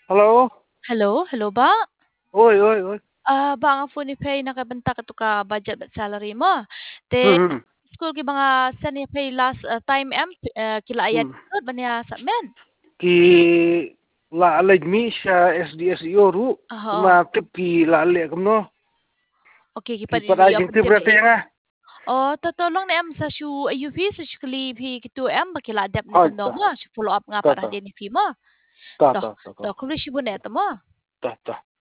Hello? Hello, hello ba? Oi, oi, oi. Ba nga phone ni pay nakabanta ka to ka budget at salary mo. Te Mhm, school ki mga sa ni pay last time kilaayad hmm. ko ba niya sa men? Ki laalag mi sa SDS Yoru. Oo. Tumatip ki laali kam no. Okay, Ki kipan ini paragin apa tibra dili. tayo nga. Oh, totolong na am sa shu UV sa shukli phi kitu am bakiladap ni Oh, tando mo. Follow up nga para ta. din ni phi mo. Ta, To, ta, ta, ta, to kulish bunet mo. ta, ta.